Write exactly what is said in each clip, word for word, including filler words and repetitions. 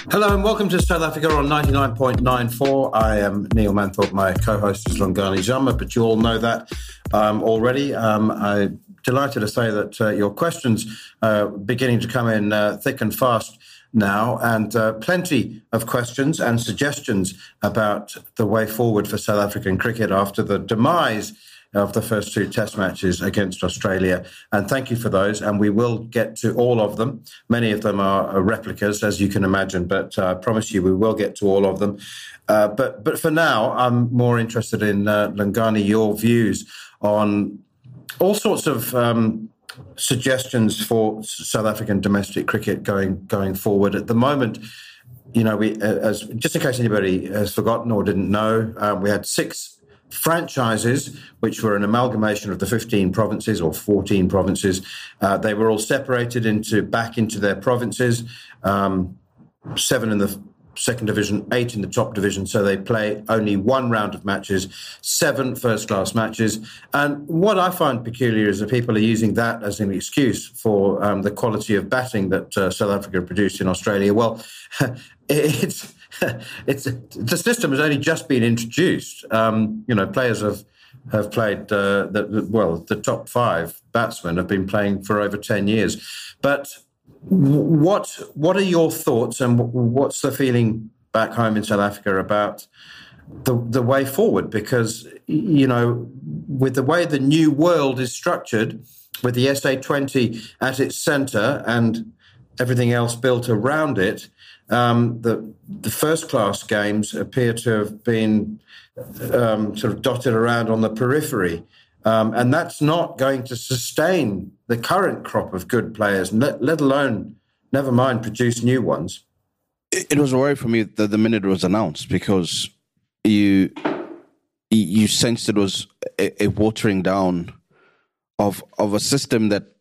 Hello and welcome to South Africa on ninety-nine point nine four. I am Neil Manthorpe. My co-host is Lungani Zama, but you all know that um, already. Um, I'm delighted to say that uh, your questions are beginning to come in uh, thick and fast now, and uh, plenty of questions and suggestions about the way forward for South African cricket after the demise of the first two test matches against Australia. And thank you for those. And we will get to all of them. Many of them are replicas, as you can imagine, but uh, I promise you we will get to all of them. Uh, but but for now, I'm more interested in, uh, Lungani, your views on all sorts of um, suggestions for South African domestic cricket going going forward. At the moment, you know, we as just in case anybody has forgotten or didn't know, um, we had six franchises, which were an amalgamation of the fifteen provinces or fourteen provinces. Uh, they were all separated into back into their provinces, um, seven in the second division, eight in the top division. So they play only one round of matches, seven first-class matches. And what I find peculiar is that people are using that as an excuse for um, the quality of batting that uh, South Africa produced in Australia. Well, it's... It's the system has only just been introduced. Um, you know, players have have played. Uh, the, well, the top five batsmen have been playing for over ten years. But what what are your thoughts, and what's the feeling back home in South Africa about the the way forward? Because you know, with the way the new world is structured, with the S A twenty at its centre and everything else built around it. Um, the, the first-class games appear to have been um, sort of dotted around on the periphery. Um, and that's not going to sustain the current crop of good players, let, let alone, never mind, produce new ones. It, it was a worry for me that the minute it was announced, because you you sensed it was a, a watering down of of a system that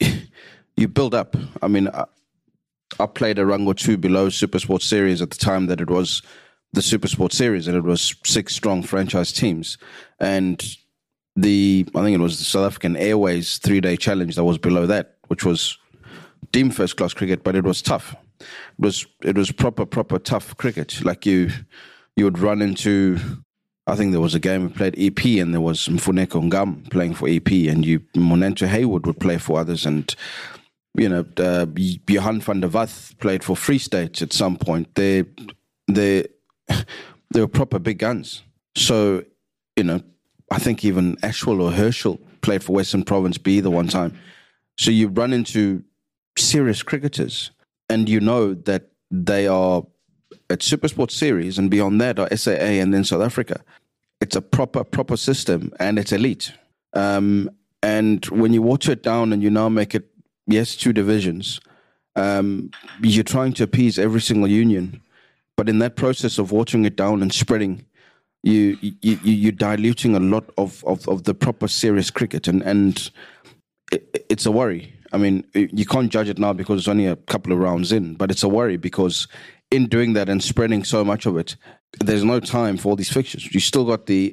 you build up. I mean, I, I played a rung or two below SuperSport Series at the time that it was the SuperSport Series, and it was six strong franchise teams. And the I think it was the South African Airways three-day challenge that was below that, which was deemed first-class cricket, but it was tough. It was it was proper, proper tough cricket. Like you, you would run into, I think there was a game we played E P, and there was Mfuneko Ngam playing for E P, and you Monento Hayward would play for others, and you know, uh, Johan van der Wath played for Free State at some point. They, they, they were proper big guns. So, you know, I think even Ashwell or Herschel played for Western Province B the one time. So you run into serious cricketers, and you know that they are at SuperSport Series, and beyond that are S A A and then South Africa. It's a proper, proper system, and it's elite. Um, and when you water it down and you now make it, yes, two divisions, um, you're trying to appease every single union. But in that process of watering it down and spreading, you, you, you're diluting a lot of, of, of the proper serious cricket. And, and it, it's a worry. I mean, you can't judge it now because it's only a couple of rounds in, but it's a worry because in doing that and spreading so much of it, there's no time for all these fixtures. You still got the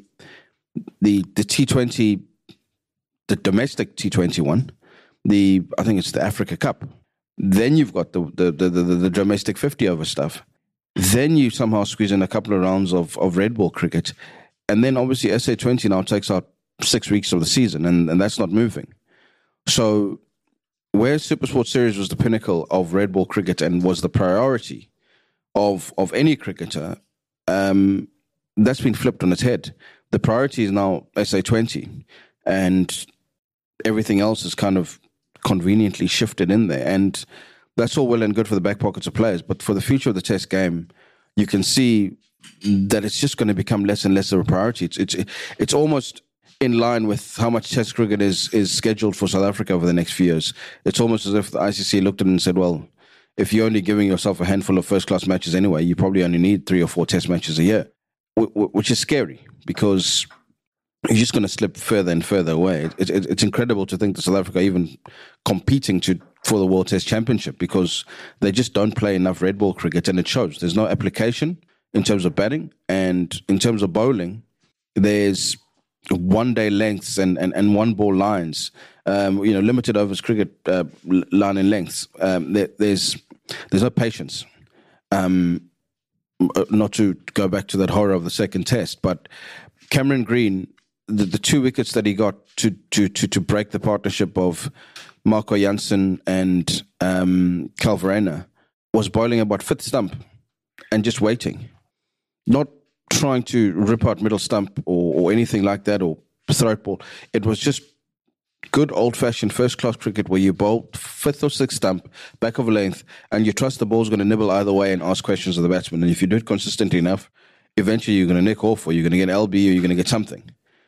the the T twenty, the domestic T twenty-one, the I think it's the Africa Cup. Then you've got the the, the, the, the domestic fifty over stuff. Then you somehow squeeze in a couple of rounds of, of red ball cricket. And then obviously S A twenty now takes out six weeks of the season, and, and that's not moving. So where SuperSport Series was the pinnacle of red ball cricket and was the priority of of any cricketer, um, that's been flipped on its head. The priority is now S A twenty, and everything else is kind of conveniently shifted in there. And that's all well and good for the back pockets of players, but for the future of the Test game, you can see that it's just going to become less and less of a priority. It's it's it's almost in line with how much Test cricket is is scheduled for South Africa over the next few years. It's almost as if the I C C looked at it and said, well, if you're only giving yourself a handful of first-class matches anyway, you probably only need three or four Test matches a year, which is scary because you're just going to slip further and further away. It, it, it's incredible to think that South Africa are even competing to for the World Test Championship because they just don't play enough red ball cricket, and it shows. There's no application in terms of batting, and in terms of bowling, there's one-day lengths and, and, and one-ball lines, um, you know, limited overs cricket uh, line and lengths. Um, there, there's there's no patience. Um, not to go back to that horror of the second test, but Cameron Green, the, the two wickets that he got to to to, to break the partnership of Marco Jansen and um, Cal Verreynne, was bowling about fifth stump and just waiting, not trying to rip out middle stump or, or anything like that, or throat ball. It was just good old-fashioned first-class cricket where you bowl fifth or sixth stump, back of a length, and you trust the ball's going to nibble either way and ask questions of the batsman. And if you do it consistently enough, eventually you're going to nick off, or you're going to get L B, or you're going to get something.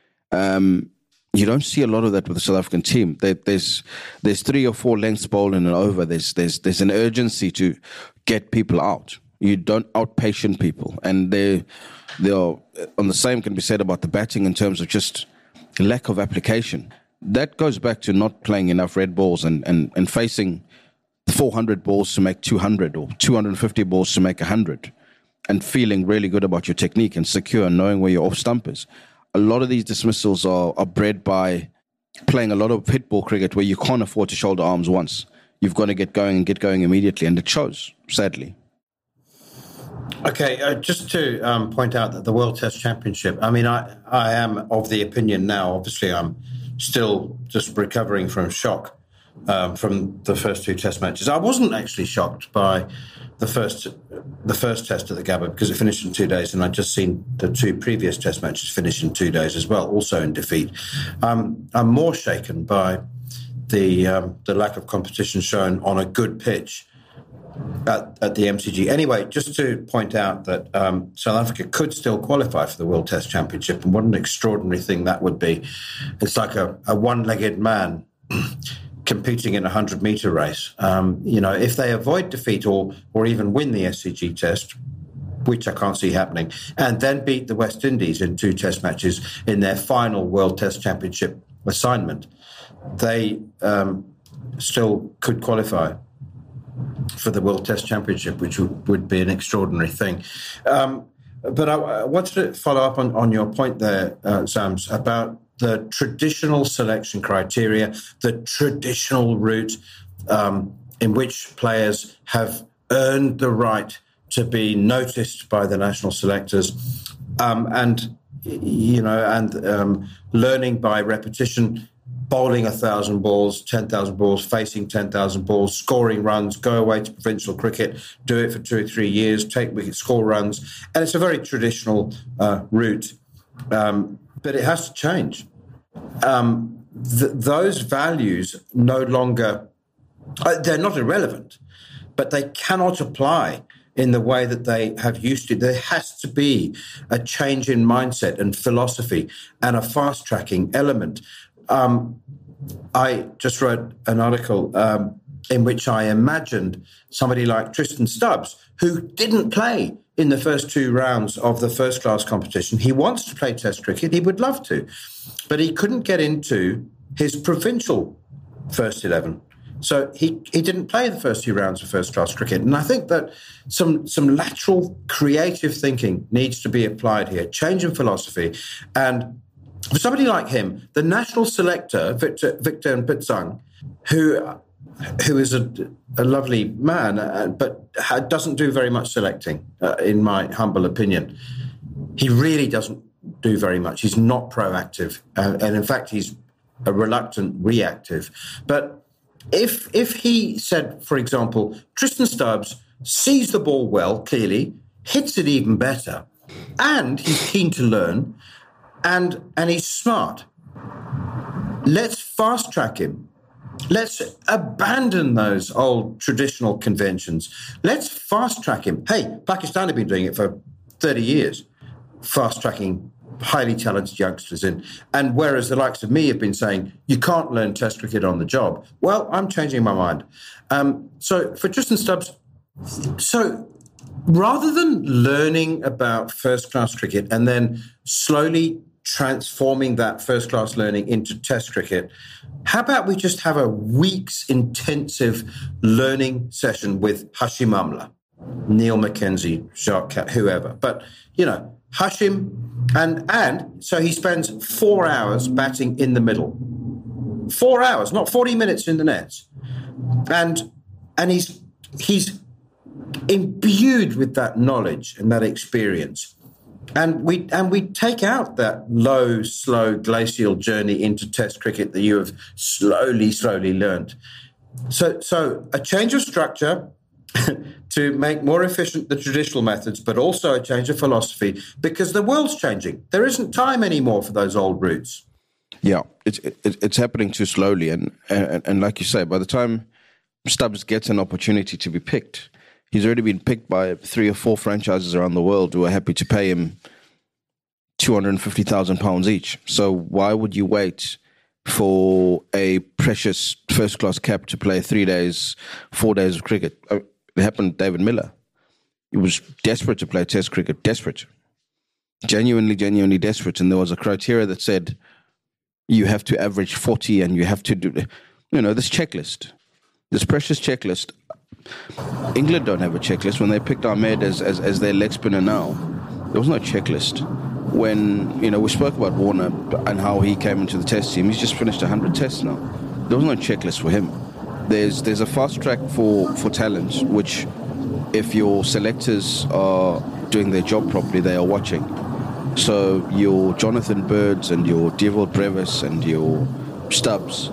Um, you don't see a lot of that with the South African team. There, there's there's three or four lengths bowled in and over. There's there's there's an urgency to get people out. You don't outpatient people, and they they are on the same can be said about the batting in terms of just lack of application. That goes back to not playing enough red balls and, and, and facing four hundred balls to make two hundred or two hundred fifty balls to make one hundred, and feeling really good about your technique and secure and knowing where your off stump is. A lot of these dismissals are, are bred by playing a lot of hit ball cricket where you can't afford to shoulder arms once. You've got to get going and get going immediately, and it shows, sadly. Okay, uh, just to um, point out that the World Test Championship, I mean, I, I am of the opinion now, obviously I'm still just recovering from shock um, from the first two Test matches. I wasn't actually shocked by the first the first Test at the Gabba because it finished in two days, and I'd just seen the two previous Test matches finish in two days as well, also in defeat. Um, I'm more shaken by the um, the lack of competition shown on a good pitch At, at the M C G. Anyway, just to point out that um, South Africa could still qualify for the World Test Championship, and what an extraordinary thing that would be. It's like a, a one-legged man competing in a hundred-metre race. Um, you know, if they avoid defeat or or even win the S C G Test, which I can't see happening, and then beat the West Indies in two Test matches in their final World Test Championship assignment, they um, still could qualify for the World Test Championship, which would, would be an extraordinary thing. Um, but I, I wanted to follow up on, on your point there, uh, Sams, about the traditional selection criteria, the traditional route um, in which players have earned the right to be noticed by the national selectors, um, and, you know, and um, learning by repetition, bowling a thousand balls, ten thousand balls, facing ten thousand balls, scoring runs, go away to provincial cricket, do it for two or three years, take wickets, score runs. And it's a very traditional uh, route, um, but it has to change. Um, th- those values no longer, uh, they're not irrelevant, but they cannot apply in the way that they have used to. There has to be a change in mindset and philosophy and a fast-tracking element. Um, I just wrote an article um, in which I imagined somebody like Tristan Stubbs, who didn't play in the first two rounds of the first-class competition. He wants to play Test cricket. He would love to. But he couldn't get into his provincial first eleven. So he, he didn't play the first two rounds of first-class cricket. And I think that some, some lateral creative thinking needs to be applied here, change in philosophy. And for somebody like him, the national selector, Victor, Victor Mpitsang, who who is a, a lovely man, uh, but doesn't do very much selecting, uh, in my humble opinion. He really doesn't do very much. He's not proactive. Uh, and in fact, he's a reluctant reactive. But if if he said, for example, Tristan Stubbs sees the ball well, clearly, hits it even better, and he's keen to learn, and and he's smart, let's fast track him. Let's abandon those old traditional conventions. Let's fast track him. Hey, Pakistan have been doing it for thirty years, fast tracking highly talented youngsters in. And whereas the likes of me have been saying, you can't learn Test cricket on the job, well, I'm changing my mind. Um, so for Tristan Stubbs, so rather than learning about first-class cricket and then slowly transforming that first-class learning into Test cricket, how about we just have a week's intensive learning session with Hashim Amla, Neil Mackenzie, Jacques Cat, whoever. But, you know, Hashim, and and so he spends four hours batting in the middle. Four hours, not forty minutes in the nets. And and he's he's imbued with that knowledge and that experience. And we and we take out that low, slow, glacial journey into Test cricket that you have slowly, slowly learned. So, so a change of structure to make more efficient the traditional methods, but also a change of philosophy, because the world's changing. There isn't time anymore for those old routes. Yeah, it's it, it's happening too slowly, and, and and like you say, by the time Stubbs gets an opportunity to be picked, he's already been picked by three or four franchises around the world who are happy to pay him two hundred and fifty thousand pounds each. So why would you wait for a precious first-class cap to play three days, four days of cricket? It happened to David Miller. He was desperate to play Test cricket, desperate, genuinely, genuinely desperate. And there was a criteria that said you have to average forty, and you have to do, you know, this checklist, this precious checklist. England don't have a checklist. When they picked Ahmed as, as, as their leg spinner now, there was no checklist. When, you know, we spoke about Warner and how he came into the Test team, he's just finished one hundred tests now. There was no checklist for him. There's there's a fast track for, for talent, which if your selectors are doing their job properly, they are watching. So your Jonathan Birds and your Dewald Brevis and your Stubbs,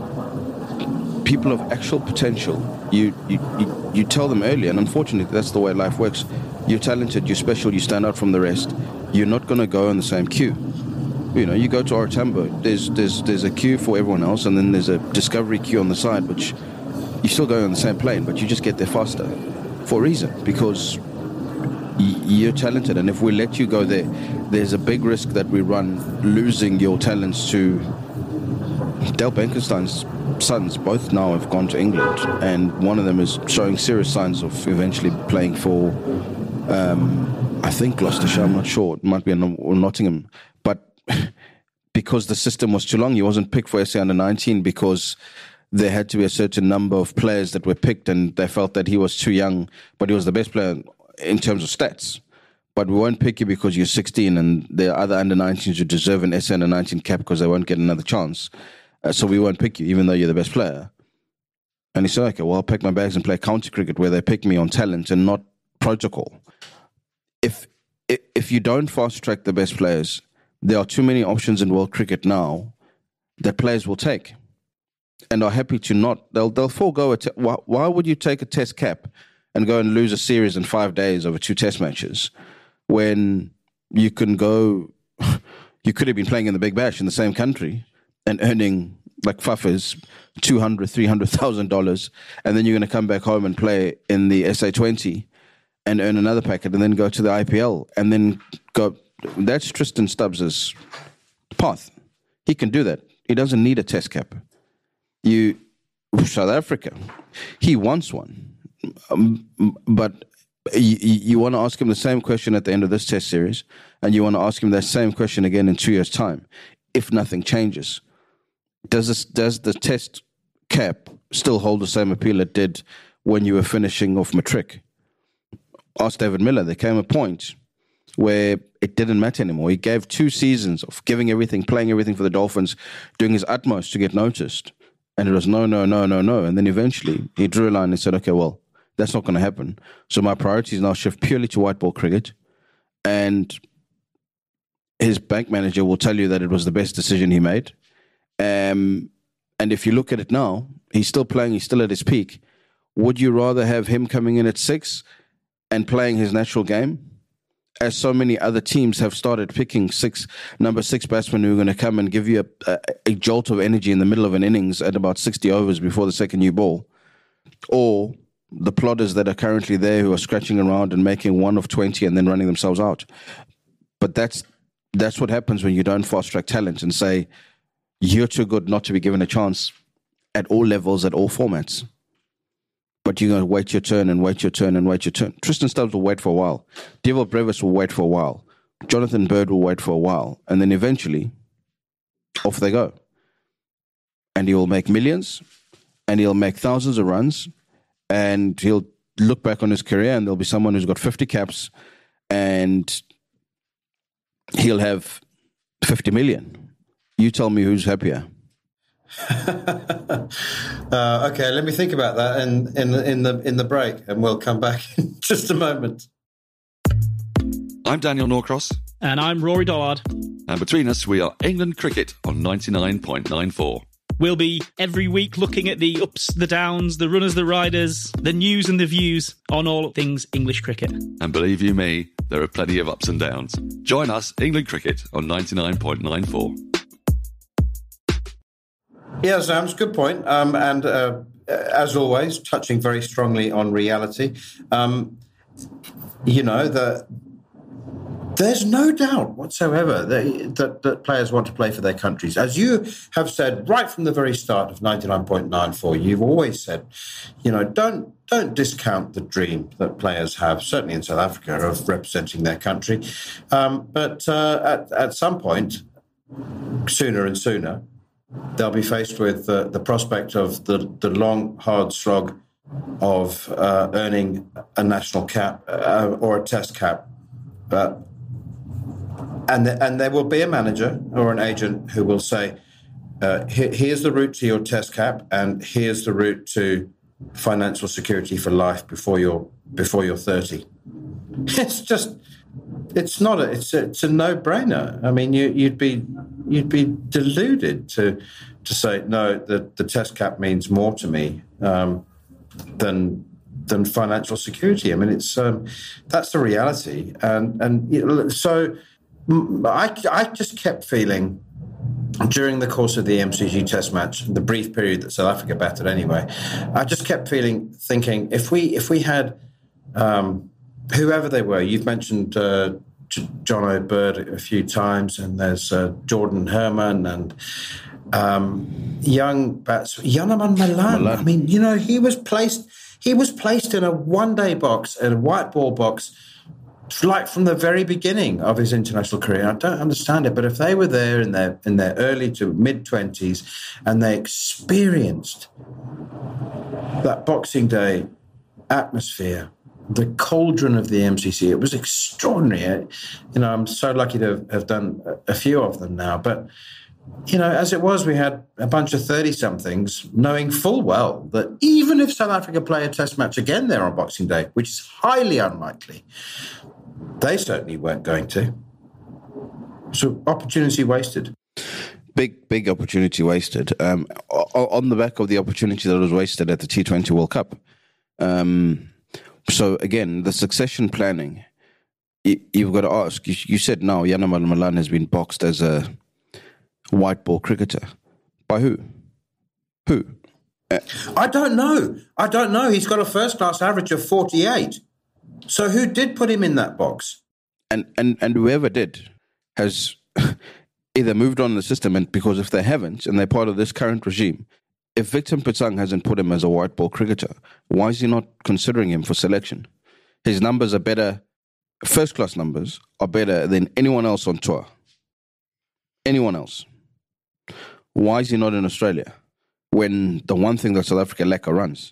people of actual potential, you, you, you, you tell them early, and unfortunately that's the way life works. You're talented, you're special, you stand out from the rest. You're not going to go in the same queue. You know, you go to Tambo, there's there's there's a queue for everyone else, and then there's a discovery queue on the side, which you still go on the same plane, but you just get there faster for a reason, because y- you're talented. And if we let you go there, there's a big risk that we run losing your talents to Dale Benkenstein's sons. Both now have gone to England, and one of them is showing serious signs of eventually playing for um, I think Gloucestershire, I'm not sure. It might be in Nottingham. But because the system was too long, he wasn't picked for S A under nineteen because there had to be a certain number of players that were picked, and they felt that he was too young, but he was the best player in terms of stats. But we won't pick you because you're sixteen, and there are other under nineteens who deserve an S A under nineteen cap because they won't get another chance. Uh, so we won't pick you, even though you're the best player. And he said, okay, well, I'll pack my bags and play county cricket where they pick me on talent and not protocol. If if you don't fast-track the best players, there are too many options in world cricket now that players will take and are happy to not. They'll they'll forego it. Why, why would you take a test cap and go and lose a series in five days over two test matches when you can go, you could have been playing in the Big Bash in the same country and earning like fuffers two hundred thousand dollars, three hundred thousand dollars, and then you're going to come back home and play in the S A twenty and earn another packet, and then go to the I P L, and then go. That's Tristan Stubbs' path. He can do that. He doesn't need a test cap. You, South Africa, he wants one. Um, but you, you want to ask him the same question at the end of this test series, and you want to ask him that same question again in two years' time, if nothing changes. Does this, does the test cap still hold the same appeal it did when you were finishing off matric? Ask David Miller. There came a point where it didn't matter anymore. He gave two seasons of giving everything, playing everything for the Dolphins, doing his utmost to get noticed. And it was no, no, no, no, no. And then eventually he drew a line and said, okay, well, that's not going to happen. So my priorities now shift purely to white ball cricket. And his bank manager will tell you that it was the best decision he made. Um, and if you look at it now, he's still playing, he's still at his peak. Would you rather have him coming in at six and playing his natural game, as so many other teams have started picking six number six batsmen who are going to come and give you a, a, a jolt of energy in the middle of an innings at about sixty overs before the second new ball, or the plodders that are currently there who are scratching around and making one of twenty and then running themselves out? But that's that's what happens when you don't fast-track talent and say, you're too good not to be given a chance at all levels, at all formats. But you're going to wait your turn and wait your turn and wait your turn. Tristan Stubbs will wait for a while. Dewald Brevis will wait for a while. Jonathan Bird will wait for a while. And then eventually, off they go. And he'll make millions, and he'll make thousands of runs, and he'll look back on his career, and there'll be someone who's got fifty caps, and he'll have fifty million. You tell me who's happier. uh, okay, let me think about that in, in, the, in, the, in the break, and we'll come back in just a moment. I'm Daniel Norcross. And I'm Rory Dollard. And between us, we are England Cricket on ninety-nine point nine four. We'll be every week looking at the ups, the downs, the runners, the riders, the news and the views on all things English cricket. And believe you me, there are plenty of ups and downs. Join us, England Cricket, on ninety-nine point nine four. Yeah, Sam's good point. Um, and uh, as always, touching very strongly on reality. Um, you know, the... There's no doubt whatsoever that, that, that players want to play for their countries. As you have said right from the very start of ninety-nine point nine four, you've always said, you know, don't don't discount the dream that players have, certainly in South Africa, of representing their country. Um, but uh, at, at some point, sooner and sooner, they'll be faced with uh, the prospect of the, the long, hard slog of uh, earning a national cap uh, or a test cap. But And, the, and there will be a manager or an agent who will say, uh, here, here's the route to your test cap, and here's the route to financial security for life before you're before you're thirty. It's just, it's not a, it's a, it's a no-brainer. I mean, you, you'd be you'd be deluded to to say no. The, the test cap means more to me um, than. than financial security. I mean, it's um, that's the reality, and and you know, so. I, I just kept feeling during the course of the M C G Test match, the brief period that South Africa batted anyway, I just kept feeling, thinking, if we if we had um, whoever they were, you've mentioned uh, John O'Bird a few times, and there's uh, Jordan Herman and um, young bats, Janneman Malan. I mean, you know, he was placed he was placed in a one-day box, in a white ball box, like from the very beginning of his international career. I don't understand it, but if they were there in their in their early to mid twenties and they experienced that Boxing Day atmosphere, the cauldron of the M C C, it was extraordinary. You know, I'm so lucky to have done a few of them now, but you know, as it was, we had a bunch of thirty-somethings knowing full well that even if South Africa play a test match again there on Boxing Day, which is highly unlikely, they certainly weren't going to. So opportunity wasted. Big, big opportunity wasted. Um, on the back of the opportunity that was wasted at the T twenty World Cup. Um, so again, the succession planning, you, you've got to ask. You, you said now Janneman Malan has been boxed as a white ball cricketer. By who? Who? Uh, I don't know. I don't know. He's got a first-class average of forty-eight. So who did put him in that box? And and, and whoever did has either moved on in the system, and because if they haven't, and they're part of this current regime, if Victor Mputsang hasn't put him as a white ball cricketer, why is he not considering him for selection? His numbers are better, first-class numbers are better than anyone else on tour. Anyone else. Why is he not in Australia when the one thing that South Africa lack are runs?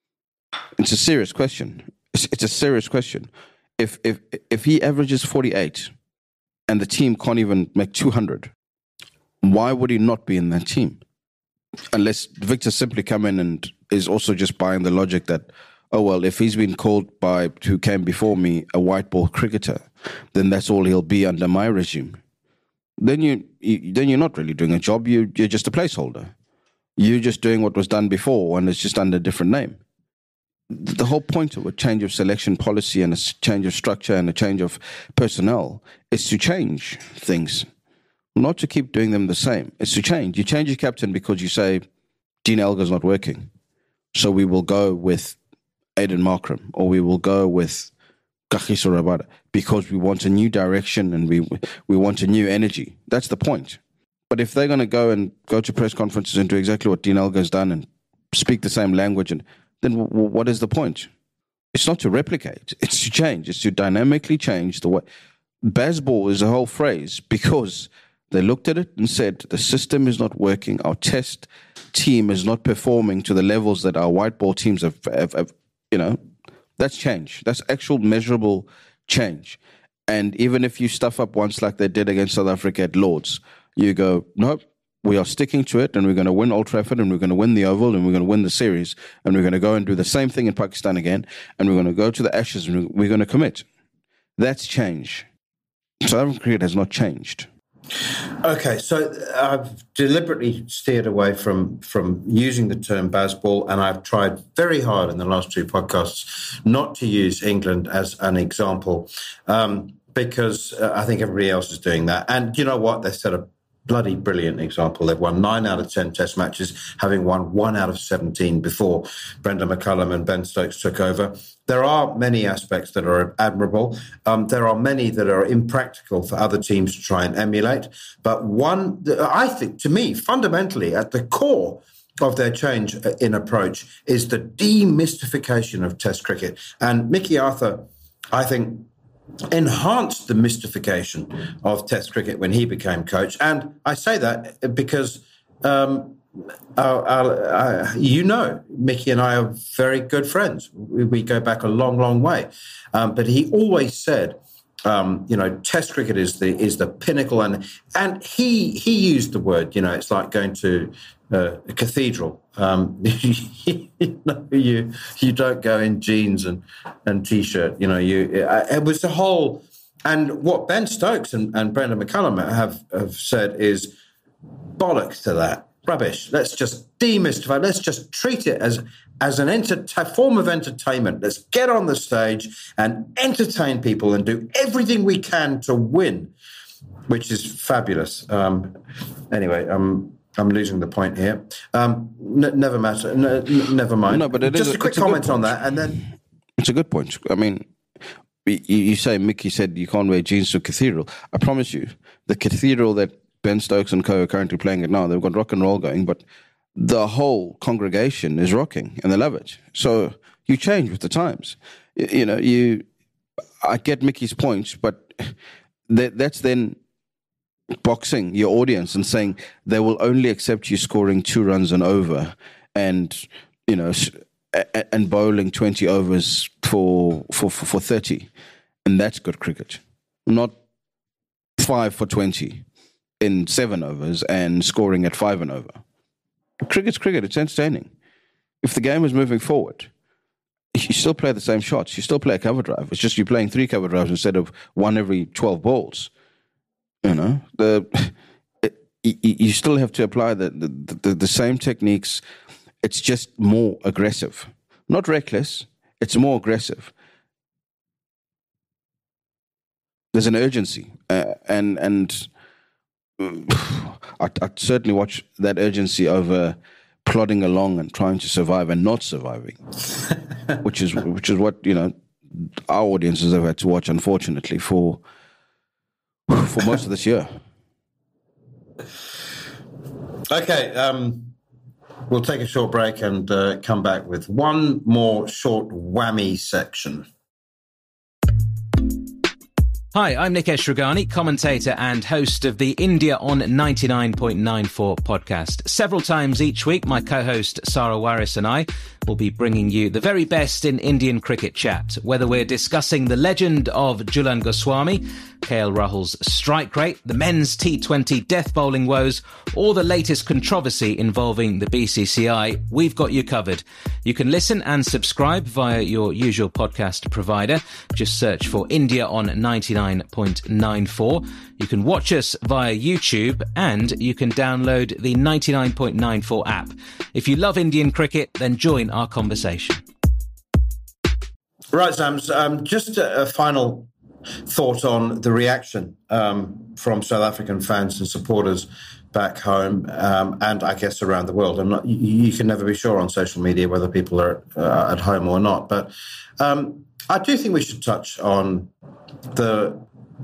It's a serious question. It's, it's a serious question. If if if he averages forty-eight and the team can't even make two hundred, why would he not be in that team? Unless Victor simply come in and is also just buying the logic that, oh, well, if he's been called by who came before me a white ball cricketer, then that's all he'll be under my regime. Then you, you then you're not really doing a job. You you're just a placeholder. You're just doing what was done before, and it's just under a different name. The whole point of a change of selection policy and a change of structure and a change of personnel is to change things, not to keep doing them the same. It's to change. You change your captain because you say Dean Elgar's not working, so we will go with Aiden Markram, or we will go with Kagiso Rabada because we want a new direction and we we want a new energy. That's the point. But if they're going to go and go to press conferences and do exactly what Dean Elgar has done and speak the same language, and then w- w- what is the point? It's not to replicate. It's to change. It's to dynamically change the way. Bazball is a whole phrase because they looked at it and said, the system is not working. Our test team is not performing to the levels that our white ball teams have, have, have you know, that's change. That's actual measurable change. And even if you stuff up once like they did against South Africa at Lords, you go, nope, we are sticking to it, and we're going to win Old Trafford, and we're going to win the Oval, and we're going to win the series, and we're going to go and do the same thing in Pakistan again, and we're going to go to the Ashes, and we're going to commit. That's change. South African cricket has not changed. Okay, so I've deliberately steered away from, from using the term Bazball, and I've tried very hard in the last two podcasts not to use England as an example, um, because uh, I think everybody else is doing that. And you know what? They set a bloody brilliant example. They've won nine out of ten test matches, having won one out of seventeen before Brendan McCullum and Ben Stokes took over. There are many aspects that are admirable. Um, there are many that are impractical for other teams to try and emulate. But one, I think, to me, fundamentally, at the core of their change in approach is the demystification of Test cricket. And Mickey Arthur, I think, enhanced the mystification of Test cricket when he became coach. And I say that because, um, uh, uh, you know, Mickey and I are very good friends. We, we go back a long, long way. Um, but he always said, um, you know, Test cricket is the is the pinnacle. And and he he used the word, you know, it's like going to uh, a cathedral. Um, you know, you you don't go in jeans and, and T-shirt. You know, you it, it was the whole. And what Ben Stokes and, and Brendan McCullum have, have said is bollocks to that. Rubbish. Let's just demystify. Let's just treat it as as an enter- form of entertainment. Let's get on the stage and entertain people and do everything we can to win, which is fabulous. Um, anyway, um. I'm losing the point here. Um, n- never matter. N- n- never mind. No, but it just is a quick a comment on that, and then it's a good point. I mean, you, you say Mickey said you can't wear jeans to a cathedral. I promise you, the cathedral that Ben Stokes and co are currently playing at now, they've got rock and roll going, but the whole congregation is rocking and they love it. So you change with the times. You, you know, you. I get Mickey's point, but that, that's then boxing your audience and saying they will only accept you scoring two runs and over, and you know, and bowling twenty overs for for for thirty, and that's good cricket, not five for twenty in seven overs and scoring at five and over. Cricket's cricket. It's entertaining. If the game is moving forward, you still play the same shots. You still play a cover drive. It's just you're playing three cover drives instead of one every twelve balls. You know, the it, you still have to apply the, the, the, the same techniques. It's just more aggressive. Not reckless. It's more aggressive. There's an urgency. Uh, and and I'd, I'd certainly watch that urgency over plodding along and trying to survive and not surviving, which is which is what, you know, our audiences have had to watch, unfortunately, for... for most of this year. Okay, um, we'll take a short break and uh, come back with one more short whammy section. Hi, I'm Nikesh Ragani, commentator and host of the India on ninety-nine point nine four podcast. Several times each week, my co-host Sarah Waris and I will be bringing you the very best in Indian cricket chat, whether we're discussing the legend of Jhulan Goswami, K L Rahul's strike rate, the men's T twenty death bowling woes, or the latest controversy involving the B C C I. We've got you covered. You can listen and subscribe via your usual podcast provider. Just search for India on ninety-nine point nine four. You can watch us via YouTube, and you can download the ninety-nine point nine four app. If you love Indian cricket, then join our conversation. Right, Sam, um, just a, a final thought on the reaction um, from South African fans and supporters back home, um, and I guess around the world. I'm not, you, you can never be sure on social media whether people are uh, at home or not, but um, I do think we should touch on the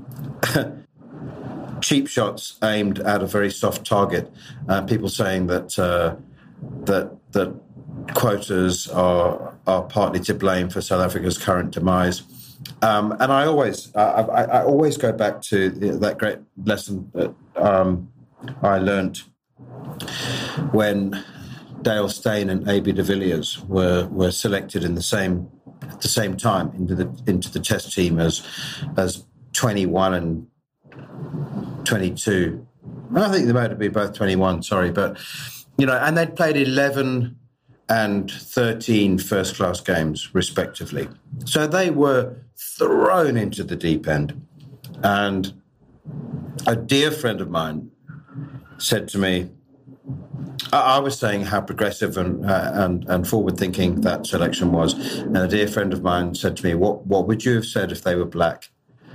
cheap shots aimed at a very soft target. Uh, people saying that uh, that that quotas are are partly to blame for South Africa's current demise. Um, and I always, I, I, I always go back to that great lesson that um, I learnt when Dale Steyn and A B de Villiers were were selected in the same at the same time into the into the Test team as as twenty-one and twenty-two I think they might have been both twenty-one, sorry. But, you know, and they'd played eleven and thirteen first-class games, respectively. So they were thrown into the deep end. And a dear friend of mine said to me, I was saying how progressive and uh, and, and forward-thinking that selection was. And a dear friend of mine said to me, what what would you have said if they were black?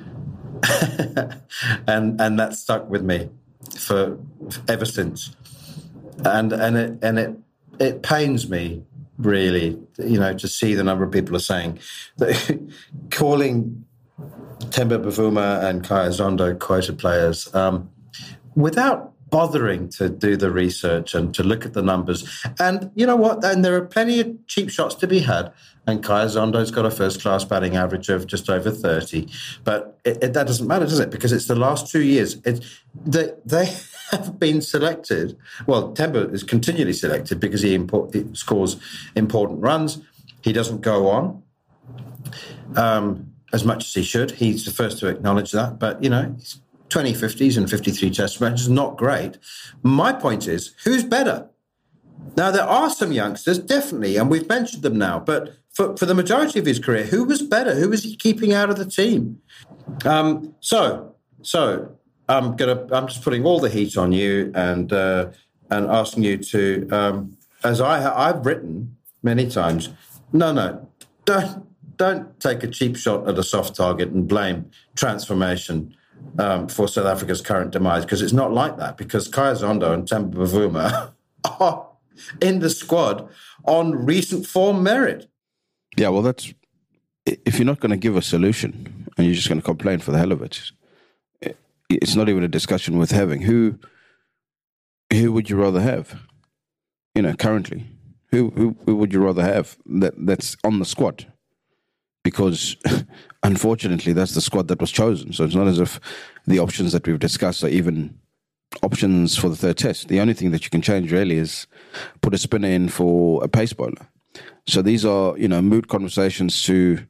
and and that stuck with me for ever since. And and it and it it pains me, really, you know, to see the number of people are saying that calling Temba Bavuma and Kaya Zondo quota players um, without bothering to do the research and to look at the numbers. And you know what? And there are plenty of cheap shots to be had. And Kaya Zondo's got a first-class batting average of just over thirty. But it, it, that doesn't matter, does it? Because it's the last two years. It, they, they have been selected. Well, Temba is continually selected because he, import, he scores important runs. He doesn't go on um, as much as he should. He's the first to acknowledge that. But, you know, he's twenty fifties and fifty-three test matches, not great. My point is, who's better? Now, there are some youngsters, definitely, and we've mentioned them now, but for, for the majority of his career, who was better? Who was he keeping out of the team? Um, so, so I'm gonna, I'm just putting all the heat on you and uh, and asking you to, um, as I, I've written many times, no, no, don't don't take a cheap shot at a soft target and blame transformation Um, for South Africa's current demise, because it's not like that, because Kaya Zondo and Temba Bavuma are in the squad on recent form merit. Yeah, well, that's, if you're not going to give a solution and you're just going to complain for the hell of it, it's not even a discussion worth having. Who who would you rather have, you know, currently? Who who, who would you rather have that, that's on the squad? Because unfortunately, that's the squad that was chosen. So it's not as if the options that we've discussed are even options for the third test. The only thing that you can change really is put a spinner in for a pace bowler. So these are, you know, moot conversations to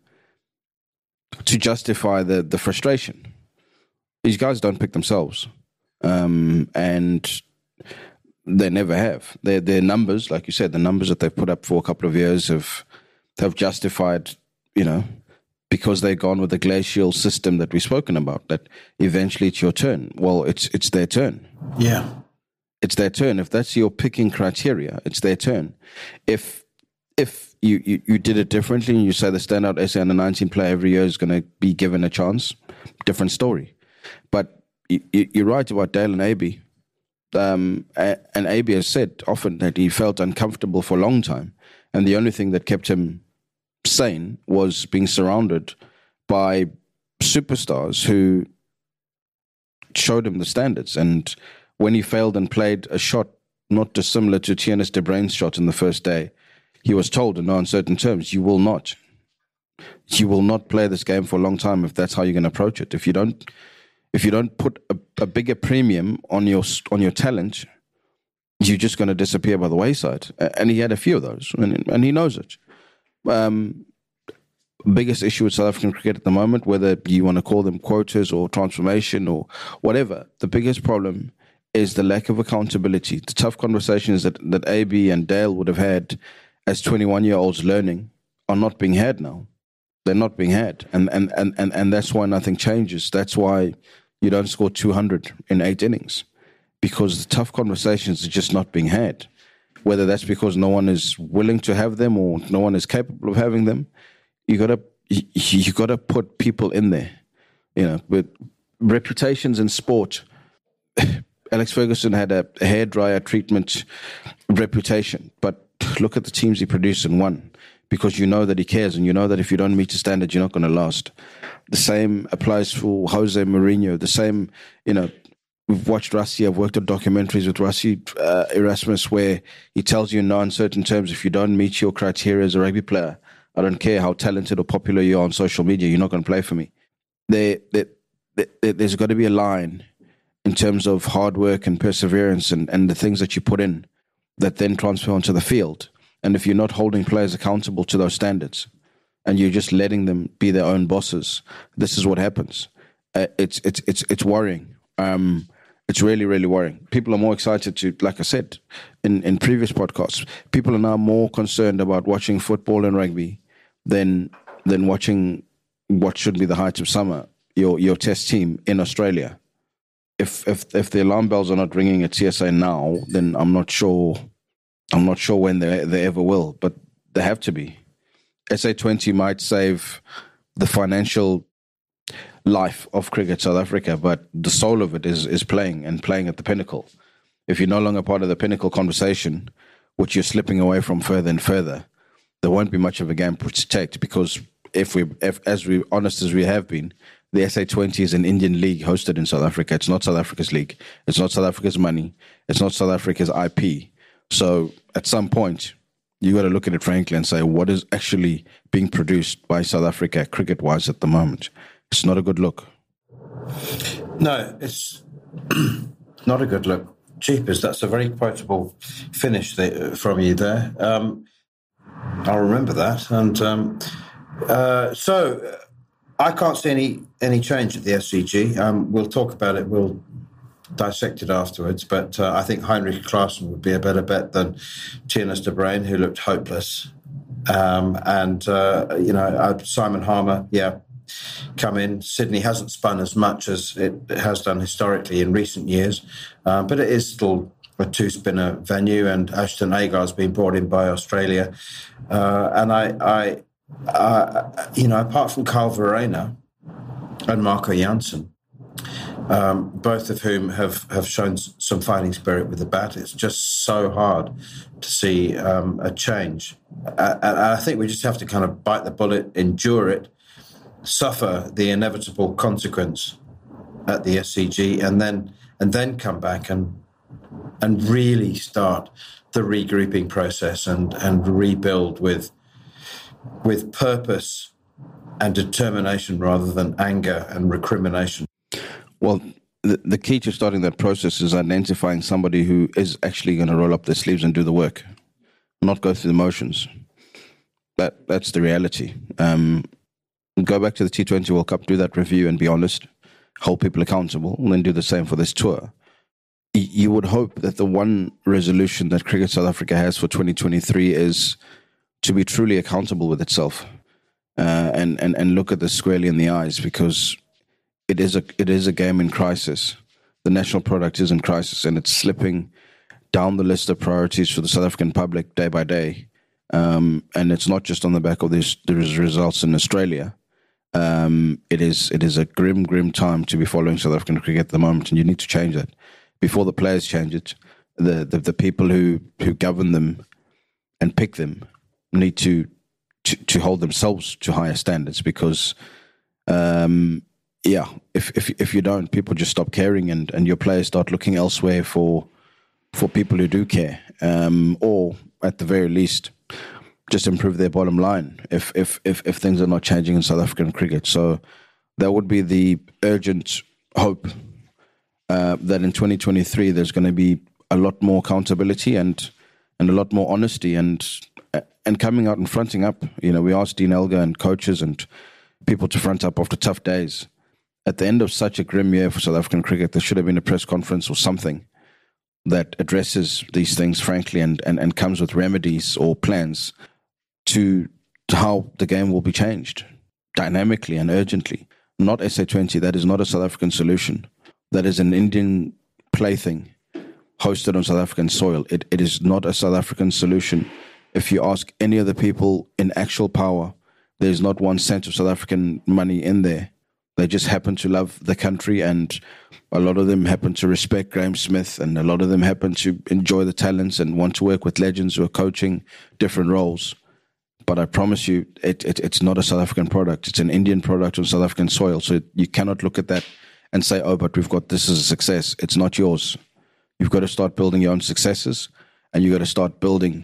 to justify the, the frustration. These guys don't pick themselves. Um, and they never have. Their their numbers, like you said, the numbers that they've put up for a couple of years have have justified, you know, because they've gone with the glacial system that we've spoken about, that eventually it's your turn. Well, it's it's their turn. Yeah. It's their turn. If that's your picking criteria, it's their turn. If if you, you, you did it differently and you say the standout S A under nineteen player every year is going to be given a chance, different story. But you, you're right about Dale and A B. Um, and A B has said often that he felt uncomfortable for a long time. And the only thing that kept him sane was being surrounded by superstars who showed him the standards. And when he failed and played a shot not dissimilar to Theunis de Bruyn's shot in the first day, he was told in no uncertain terms, you will not. You will not play this game for a long time if that's how you're going to approach it. If you don't, if you don't put a, a bigger premium on your on your talent, you're just going to disappear by the wayside. And he had a few of those, and, and he knows it. Um, biggest issue with South African cricket at the moment, whether you want to call them quotas or transformation or whatever, the biggest problem is the lack of accountability. The tough conversations that, that A B and Dale would have had as twenty-one-year-olds learning are not being had now. They're not being had. And, and, and, and, and that's why nothing changes. That's why you don't score two hundred in eight innings, because the tough conversations are just not being had. Whether that's because no one is willing to have them or no one is capable of having them, you gotta you, you gotta put people in there. You know, with reputations in sport, Alex Ferguson had a hairdryer treatment reputation, but look at the teams he produced and won, because you know that he cares and you know that if you don't meet the standard, you're not going to last. The same applies for Jose Mourinho. The same, you know. We've watched Rassie. I've worked on documentaries with Rassie uh, Erasmus where he tells you in no uncertain terms, if you don't meet your criteria as a rugby player, I don't care how talented or popular you are on social media, you're not going to play for me. There, there, there, there's got to be a line in terms of hard work and perseverance and, and the things that you put in that then transfer onto the field. And if you're not holding players accountable to those standards and you're just letting them be their own bosses, this is what happens. Uh, it's, it's, it's, it's worrying. Um, It's really, really worrying. People are more excited to, like I said in, in previous podcasts, people are now more concerned about watching football and rugby than than watching what should be the height of summer, your your test team in Australia. If if if the alarm bells are not ringing at C S A now, then I'm not sure I'm not sure when they they ever will, but they have to be. S A twenty might save the financial life of cricket South Africa, but the soul of it is is playing and playing at the pinnacle. If you're no longer part of the pinnacle conversation, which you're slipping away from further and further, there won't be much of a game to protect, because if we, if, as we honest as we have been, the S A twenty is an Indian league hosted in South Africa. It's not South Africa's league. It's not South Africa's money. It's not South Africa's I P. So at some point, you got to look at it frankly and say, what is actually being produced by South Africa cricket-wise at the moment? It's not a good look. No, it's not a good look. Jeepers, that's a very quotable finish there, from you there. Um, I'll remember that. And um, uh, so I can't see any, any change at the S C G. Um, we'll talk about it. We'll dissect it afterwards. But uh, I think Heinrich Klaasen would be a better bet than Theunis de Bruyn, who looked hopeless. Um, and, uh, you know, uh, Simon Harmer, yeah, come in. Sydney hasn't spun as much as it has done historically in recent years, um, but it is still a two-spinner venue, and Ashton Agar's been brought in by Australia. Uh, and I, I, uh, you know, apart from Carl Verreynne and Marco Jansen, um, both of whom have, have shown some fighting spirit with the bat, it's just so hard to see um, a change. Uh, and I think we just have to kind of bite the bullet, endure it, suffer the inevitable consequence at the S C G, and then and then come back and and really start the regrouping process and, and rebuild with with purpose and determination rather than anger and recrimination. Well, the, the key to starting that process is identifying somebody who is actually going to roll up their sleeves and do the work, not go through the motions. That that's the reality. Um, Go back to the T twenty World Cup, do that review and be honest, hold people accountable, and then do the same for this tour. You would hope that the one resolution that Cricket South Africa has for twenty twenty-three is to be truly accountable with itself uh, and, and, and look at this squarely in the eyes, because it is a it is a game in crisis. The national product is in crisis, and it's slipping down the list of priorities for the South African public day by day. Um, and it's not just on the back of these, these results in Australia. Um, it is it is a grim, grim time to be following South African cricket at the moment, and you need to change that. Before the players change it, the the, the people who, who govern them and pick them need to, to to hold themselves to higher standards, because, um, yeah, if, if if you don't, people just stop caring, and, and your players start looking elsewhere for for people who do care, um, or at the very least, just improve their bottom line if, if if if things are not changing in South African cricket. So that would be the urgent hope uh, that in twenty twenty-three there's going to be a lot more accountability and and a lot more honesty and and coming out and fronting up. You know, we asked Dean Elgar and coaches and people to front up after tough days. At the end of such a grim year for South African cricket, there should have been a press conference or something that addresses these things frankly and, and, and comes with remedies or plans to, to how the game will be changed dynamically and urgently. Not S A twenty. That is not a South African solution. That is an Indian plaything hosted on South African soil. It, it is not a South African solution. If you ask any of the people in actual power, there's not one cent of South African money in there. They just happen to love the country, and a lot of them happen to respect Graham Smith, and a lot of them happen to enjoy the talents and want to work with legends who are coaching different roles. But I promise you, it, it, it's not a South African product. It's an Indian product on South African soil. So you cannot look at that and say, oh, but we've got this as a success. It's not yours. You've got to start building your own successes, and you've got to start building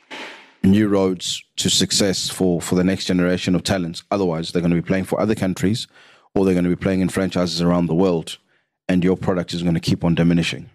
new roads to success for, for the next generation of talents. Otherwise, they're going to be playing for other countries, or they're going to be playing in franchises around the world, and your product is going to keep on diminishing.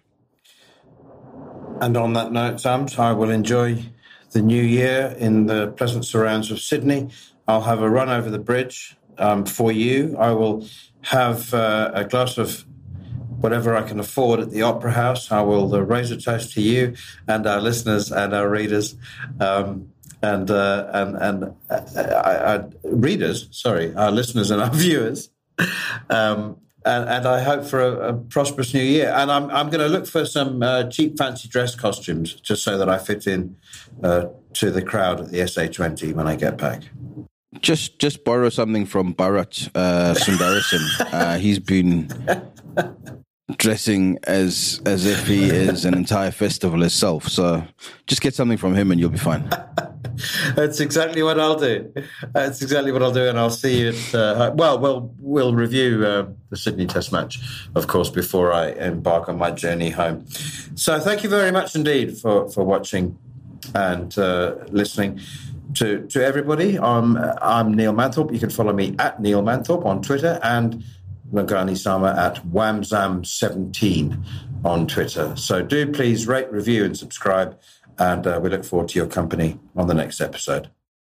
And on that note, Sam, I will enjoy the new year in the pleasant surrounds of Sydney. I'll have a run over the bridge um, for you. I will have uh, a glass of whatever I can afford at the Opera House, I will uh, raise a toast to you and our listeners and our readers. Um, and uh, and and uh, uh, uh, readers, sorry, our listeners and our viewers. Um, and, and I hope for a, a prosperous new year. And I'm I'm going to look for some uh, cheap fancy dress costumes just so that I fit in uh, to the crowd at the S A twenty when I get back. Just just borrow something from Bharat uh, Sundaresan. uh, he's been dressing as as if he is an entire festival himself. So just get something from him and you'll be fine. That's exactly what I'll do. That's exactly what I'll do, and I'll see you at, uh, well, we'll, we'll review uh, the Sydney Test match, of course, before I embark on my journey home. So thank you very much indeed for, for watching and uh, listening. To, to everybody, I'm, I'm Neil Manthorpe. You can follow me at Neil Manthorpe on Twitter and Longani Sama at Wamzam seventeen on Twitter. So do please rate, review and subscribe, and uh, we look forward to your company on the next episode.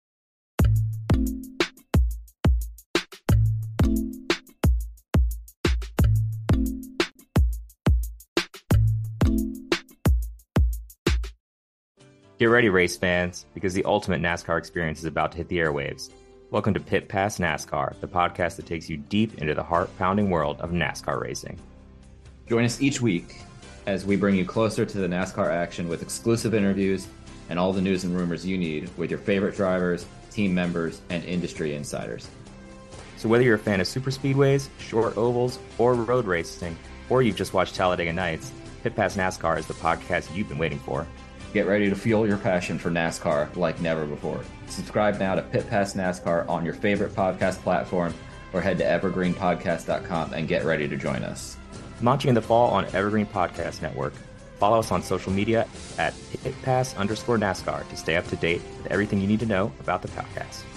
Get ready, race fans, because the ultimate NASCAR experience is about to hit the airwaves. Welcome to Pit Pass NASCAR, the podcast that takes you deep into the heart-pounding world of NASCAR racing. Join us each week as we bring you closer to the NASCAR action with exclusive interviews and all the news and rumors you need with your favorite drivers, team members, and industry insiders. So whether you're a fan of superspeedways, short ovals, or road racing, or you've just watched Talladega Nights, Pit Pass NASCAR is the podcast you've been waiting for. Get ready to fuel your passion for NASCAR like never before. Subscribe now to Pit Pass NASCAR on your favorite podcast platform or head to evergreen podcast dot com and get ready to join us. Launching in the fall on Evergreen Podcast Network. Follow us on social media at pitpass underscore NASCAR to stay up to date with everything you need to know about the podcast.